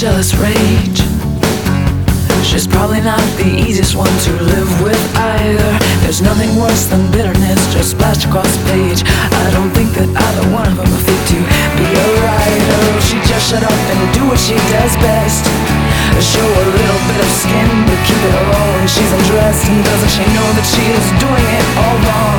jealous rage. She's probably not the easiest one to live with either. There's nothing worse than bitterness just splashed across the page. I don't think that either one of them are fit to be a writer. She just shut up and do what she does best. Show a little bit of skin, but keep it low when she's undressed. And doesn't she know that she is doing it all wrong?